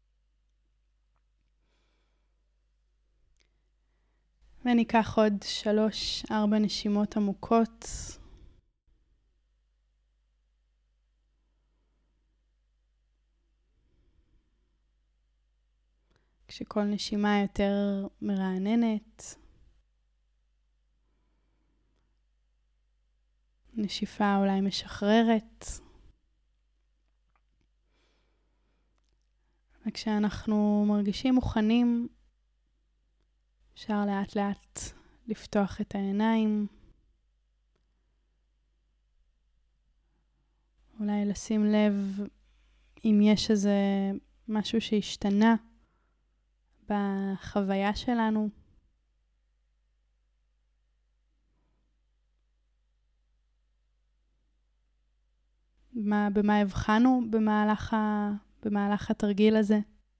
וניקח עוד שלוש, ארבע נשימות עמוקות. כשכל נשימה יותר מרעננת. נשיפה אולי משחררת. וכשאנחנו מרגישים מוכנים, אפשר לאט לאט לפתוח את העיניים. אולי לשים לב אם יש איזה משהו שהשתנה בחוויה שלנו. מה, במה הבחנו במהלך, ה, במהלך התרגיל הזה.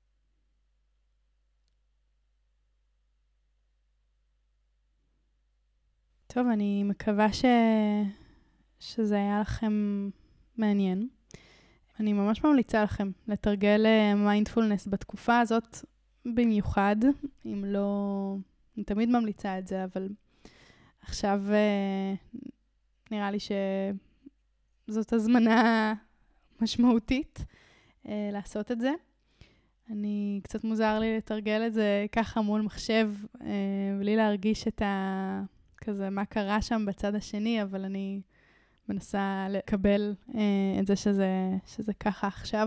טוב, אני מקווה ש... שזה היה לכם מעניין. אני ממש ממליצה לכם לתרגל מיינדפולנס בתקופה הזאת במיוחד, אם לא... אני תמיד ממליצה את זה, אבל עכשיו נראה לי שזאת הזמנה משמעותית לעשות את זה. אני קצת מוזר לי לתרגל את זה ככה מול מחשב, בלי להרגיש את ה... כזה מה קרה שם בצד השני, אבל אני מנסה לקבל אה, את זה שזה, שזה ככה עכשיו.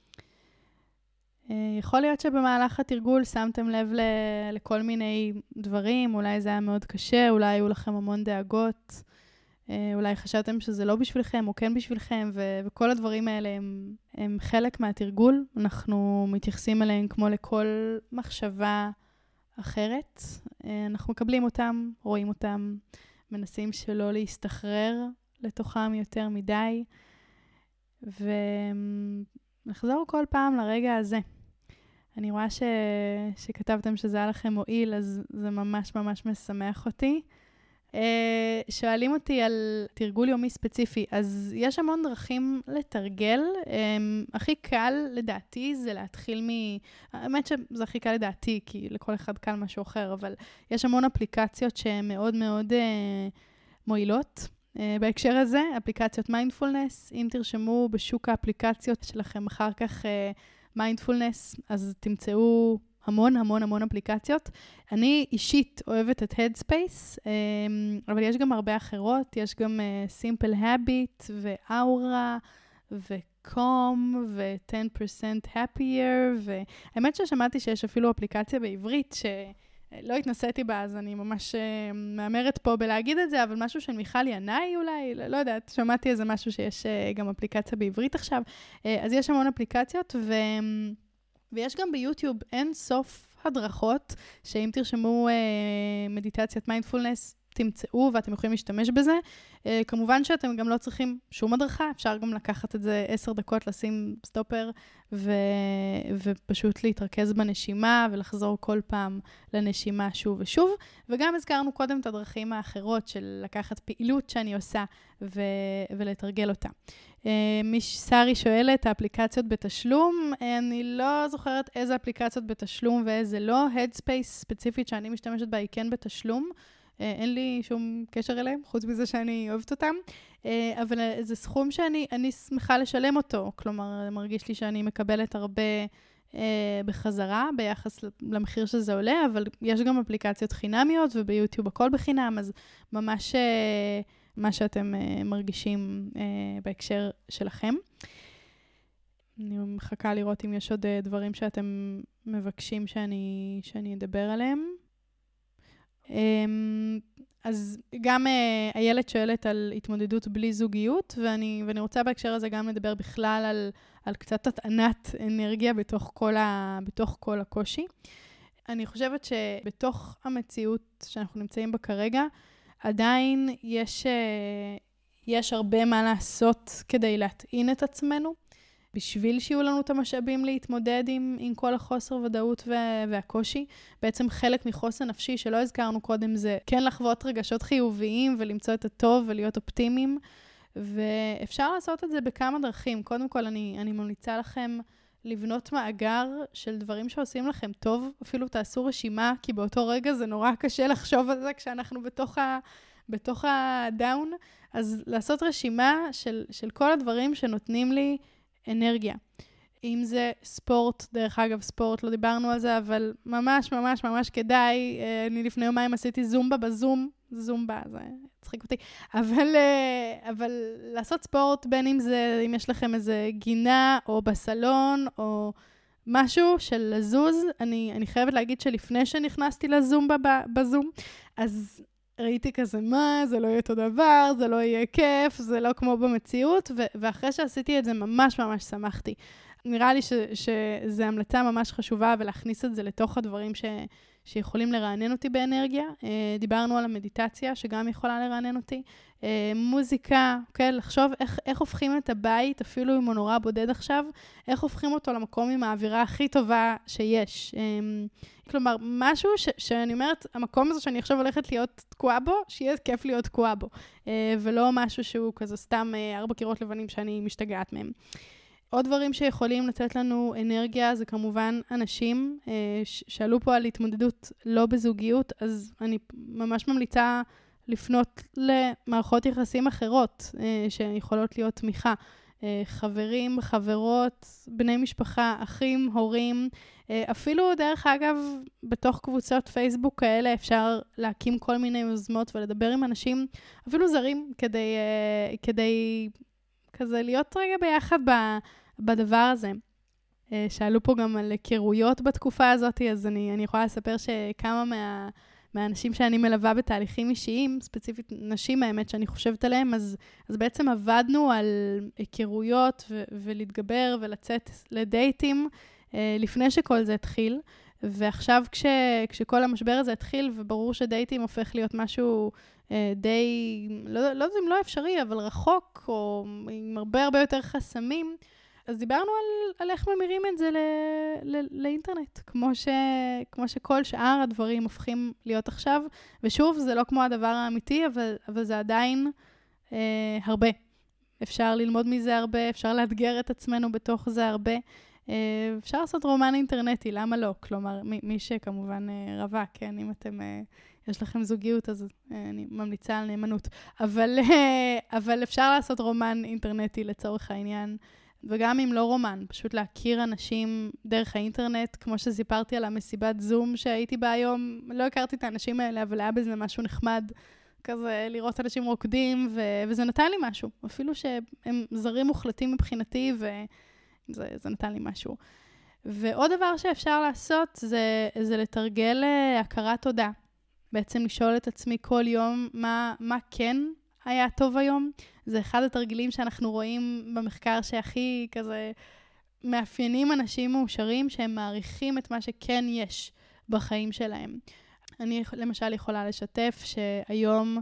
אה, יכול להיות שבמהלך התרגול שמתם לב ל- לכל מיני דברים, אולי זה היה מאוד קשה, אולי היו לכם המון דאגות, אה, אולי חשבתם שזה לא בשבילכם או כן בשבילכם, ו- וכל הדברים האלה הם, הם חלק מהתרגול. אנחנו מתייחסים אליהם כמו לכל מחשבה אחרת. אנחנו מקבלים אותם, רואים אותם, מנסים שלא להסתחרר לתוכם יותר מדי, ונחזור כל פעם לרגע הזה. אני רואה ש... שכתבתם שזה היה לכם מועיל, אז זה ממש ממש משמח אותי. שואלים אותי על תרגול יומי ספציפי, אז יש המון דרכים לתרגל. הכי קל לדעתי זה להתחיל מ... האמת שזה הכי קל לדעתי, כי לכל אחד קל משהו אחר, אבל יש המון אפליקציות שהן מאוד מאוד מועילות. בהקשר הזה, אפליקציות מיינדפולנס, אם תרשמו בשוק האפליקציות שלכם אחר כך מיינדפולנס, אז תמצאו המון המון המון אפליקציות. אני אישית אוהבת את Headspace, אבל יש גם הרבה אחרות, יש גם Simple Habit ו-Aura ו-Calm ו-ten percent Happier, והאמת ששמעתי שיש אפילו אפליקציה בעברית שלא התנסיתי בה, אז אני ממש מאמרת פה בלהגיד את זה, אבל משהו של מיכל ינאי אולי, לא יודעת, שמעתי איזה משהו שיש גם אפליקציה בעברית עכשיו, אז יש המון אפליקציות ו... ויש גם ביוטיוב אין סוף הדרכות, שאם תרשמו אה, מדיטציית מיינדפולנס, תמצאו ואתם יכולים להשתמש בזה. אה, כמובן שאתם גם לא צריכים שום הדרכה, אפשר גם לקחת את זה עשר דקות, לשים סטופר, ו... ופשוט להתרכז בנשימה, ולחזור כל פעם לנשימה שוב ושוב. וגם הזכרנו קודם את הדרכים האחרות, של לקחת פעילות שאני עושה, ו... ולתרגל אותה. שרי שואלת, האפליקציות בתשלום, אני לא זוכרת איזה אפליקציות בתשלום ואיזה לא, Headspace ספציפית שאני משתמשת בה היא כן בתשלום, אין לי שום קשר אליהם, חוץ מזה שאני אוהבת אותם, אבל זה סכום שאני אני שמחה לשלם אותו, כלומר מרגיש לי שאני מקבלת הרבה בחזרה ביחס למחיר שזה עולה, אבל יש גם אפליקציות חינמיות וביוטיוב הכל בחינם, אז ממש... מה שאתם uh, מרגישים uh, בהקשר שלכם. אני מחכה לראות אם יש עוד uh, דברים שאתם מבקשים שאני, שאני אדבר עליהם. Um, אז גם uh, איילת שואלת על התמודדות בלי זוגיות, ואני, ואני רוצה בהקשר הזה גם לדבר בכלל על, על קצת הטענת אנרגיה בתוך כל, ה, בתוך כל הקושי. אני חושבת שבתוך המציאות שאנחנו נמצאים בה כרגע, עדיין יש, יש הרבה מה לעשות כדי להטעין את עצמנו, בשביל שיהיו לנו את המשאבים להתמודד עם, עם כל החוסר ודאות והקושי. בעצם חלק מחוסן נפשי שלא הזכרנו קודם זה כן לחוות רגשות חיוביים ולמצוא את הטוב ולהיות אופטימיים, ואפשר לעשות את זה בכמה דרכים. קודם כל אני, אני ממליצה לכם לבנות מאגר של דברים שעושים לכם טוב, אפילו תעשו רשימה, כי באותו רגע זה נורא קשה לחשוב על זה כשאנחנו בתוך, ה, בתוך הדאון, אז לעשות רשימה של, של כל הדברים שנותנים לי אנרגיה. אם זה ספורט, דרך אגב ספורט, לא דיברנו על זה, אבל ממש ממש ממש כדאי, אני לפני יומיים עשיתי זומבה בזום, זומבה, זה צחיק אותי, אבל, אבל לעשות ספורט, בין אם זה, אם יש לכם איזה גינה, או בסלון, או משהו של לזוז, אני, אני חייבת להגיד שלפני שנכנסתי לזומבה בזום, אז ראיתי כזה, מה, זה לא יהיה אותו דבר, זה לא יהיה כיף, זה לא כמו במציאות, ו- ואחרי שעשיתי את זה ממש ממש שמחתי. נראה לי ש- שזה המלצה ממש חשובה, ולהכניס את זה לתוך הדברים ש- שיכולים לרענן אותי באנרגיה. דיברנו על המדיטציה, שגם יכולה לרענן אותי. מוזיקה, אוקיי, לחשוב איך, איך הופכים את הבית, אפילו אם הוא נורא בודד עכשיו, איך הופכים אותו למקום עם האווירה הכי טובה שיש. כלומר, משהו ש- שאני אומרת, המקום הזה שאני עכשיו הולכת להיות תקועה בו, שיהיה כיף להיות תקועה בו. ולא משהו שהוא כזה סתם ארבע קירות לבנים שאני משתגעת מהם. עוד דברים שיכולים לתת לנו אנרגיה, זה כמובן אנשים שעלו פה על התמודדות לא בזוגיות, אז אני ממש ממליצה לפנות למערכות יחסים אחרות, שיכולות להיות תמיכה. חברים, חברות, בני משפחה, אחים, הורים, אפילו דרך אגב, בתוך קבוצות פייסבוק כאלה אפשר להקים כל מיני יוזמות ולדבר עם אנשים, אפילו זרים, כדי, כדי כזה להיות רגע ביחד בדבר הזה. שאלו פה גם על היכרויות בתקופה הזאת, אז אני, אני יכולה לספר שכמה מה, מהאנשים שאני מלווה בתהליכים אישיים, ספציפית נשים האמת שאני חושבת עליהם, אז, אז בעצם עבדנו על היכרויות ו- ולהתגבר ולצאת לדייטים לפני שכל זה התחיל, ועכשיו כש, כשכל המשבר הזה התחיל, וברור שדייטים הופך להיות משהו די, לא, לא יודע אם לא אפשרי, אבל רחוק, או עם הרבה הרבה יותר חסמים, אז דיברנו על, על איך ממירים את זה ל, ל, לאינטרנט, כמו, ש, כמו שכל שאר הדברים הופכים להיות עכשיו, ושוב, זה לא כמו הדבר האמיתי, אבל, אבל זה עדיין אה, הרבה. אפשר ללמוד מזה הרבה, אפשר לאתגר את עצמנו בתוך זה הרבה, אה, אפשר לעשות רומן אינטרנטי, למה לא? כלומר, מי, מי שכמובן אה, רבה, כן, אם אתם... אה, יש לכם זוגיות, אז אני ממליצה על נאמנות. אבל, אבל אפשר לעשות רומן אינטרנטי לצורך העניין, וגם אם לא רומן, פשוט להכיר אנשים דרך האינטרנט, כמו שסיפרתי על המסיבת זום שהייתי בה היום, לא הכרתי את האנשים האלה, אבל היה בזה משהו נחמד, כזה לראות אנשים רוקדים, ו- וזה נתן לי משהו. אפילו שהם זרים מוחלטים מבחינתי, וזה זה נתן לי משהו. ועוד דבר שאפשר לעשות, זה, זה לתרגל הכרת תודה. בעצם לשאול את עצמי כל יום מה, מה כן היה טוב היום. זה אחד התרגילים שאנחנו רואים במחקר שהכי כזה מאפיינים אנשים מאושרים, שהם מעריכים את מה שכן יש בחיים שלהם. אני למשל יכולה לשתף שהיום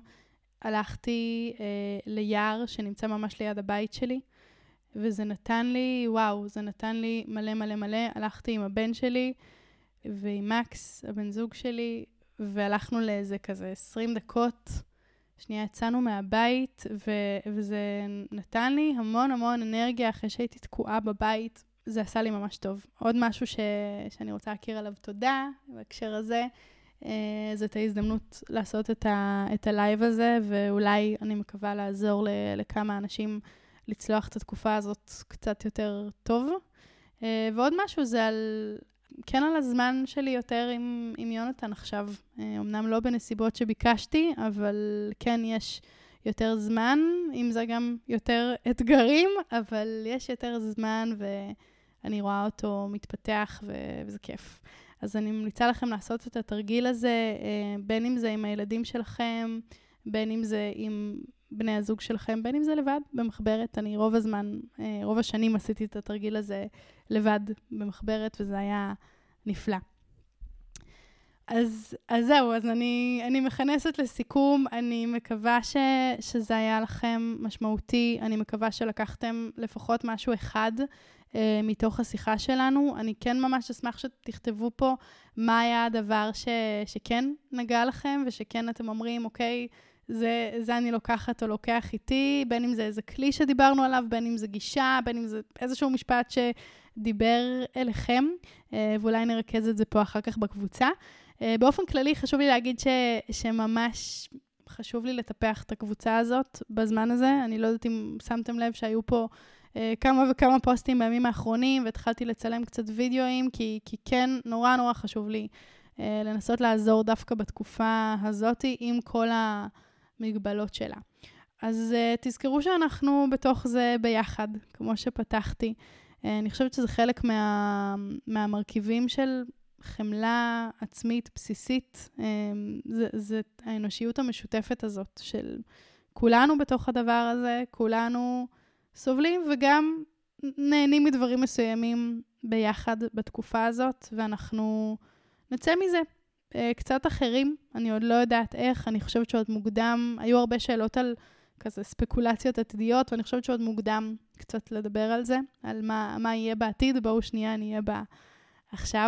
הלכתי אה, ליער שנמצא ממש ליד הבית שלי, וזה נתן לי, וואו, זה נתן לי מלא מלא מלא. הלכתי עם הבן שלי ועם מקס, הבן זוג שלי, והלכנו לאיזה כזה עשרים דקות, שנייה יצאנו מהבית, ו- וזה נתן לי המון המון אנרגיה אחרי שהייתי תקועה בבית. זה עשה לי ממש טוב. עוד משהו ש- שאני רוצה להכיר עליו תודה, בהקשר הזה, אה, זאת ההזדמנות לעשות את, ה- את הלייב הזה, ואולי אני מקווה לעזור ל- לכמה אנשים לצלוח את התקופה הזאת קצת יותר טוב. אה, ועוד משהו זה על... כן על הזמן שלי יותר עם, עם יונתן עכשיו. אמנם לא בנסיבות שביקשתי, אבל כן יש יותר זמן, אם זה גם יותר אתגרים, אבל יש יותר זמן ואני רואה אותו מתפתח ו- וזה כיף. אז אני ממליצה לכם לעשות את התרגיל הזה, בין אם זה עם הילדים שלכם, בין אם זה עם בני הזוג שלכם, בין אם זה לבד במחברת. אני רוב הזמן, רוב השנים עשיתי את התרגיל הזה לבד במחברת, וזה היה נפלא. אז, אז זהו, אז אני, אני מכנסת לסיכום, אני מקווה ש, שזה היה לכם משמעותי, אני מקווה שלקחתם לפחות משהו אחד אה, מתוך השיחה שלנו. אני כן ממש אשמח שתכתבו פה מה היה הדבר ש, שכן נגע לכם, ושכן אתם אומרים, אוקיי, זה, זה אני לוקחת או לוקח איתי, בין אם זה איזה כלי שדיברנו עליו, בין אם זה גישה, בין אם זה איזשהו משפט שדיבר אליכם, ואולי נרכז את זה פה אחר כך בקבוצה. באופן כללי חשוב לי להגיד ש, שממש חשוב לי לטפח את הקבוצה הזאת בזמן הזה. אני לא יודעת אם שמתם לב שהיו פה כמה וכמה פוסטים בימים האחרונים, והתחלתי לצלם קצת וידאוים, כי, כי כן, נורא נורא חשוב לי לנסות לעזור דווקא בתקופה הזאת, עם כל המגבלות שלה. אז תזכרו שאנחנו בתוך זה ביחד, כמו שפתחתי. אני חושבת שזה חלק מה, מהמרכיבים של חמלה עצמית בסיסית. זה, זה האנושיות המשותפת הזאת של כולנו בתוך הדבר הזה, כולנו סובלים וגם נהנים מדברים מסוימים ביחד בתקופה הזאת, ואנחנו נצא מזה קצת אחרים. אני עוד לא יודעת איך, אני חושבת שעוד מוקדם, היו הרבה שאלות על כזה ספקולציות עתידיות, ואני חושבת שעוד מוקדם קצת לדבר על זה, על מה, מה יהיה בעתיד. בואו שנייה נהיה בה עכשיו,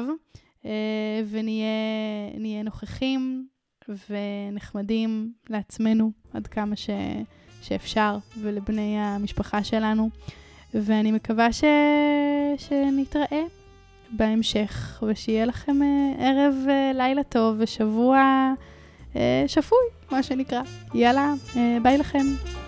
ונהיה נוכחים ונחמדים לעצמנו עד כמה ש, שאפשר, ולבני המשפחה שלנו. ואני מקווה ש, שנתראה בהמשך, ושיהיה לכם ערב לילה טוב ושבוע שפוי, מה שנקרא. יאללה, ביי לכם.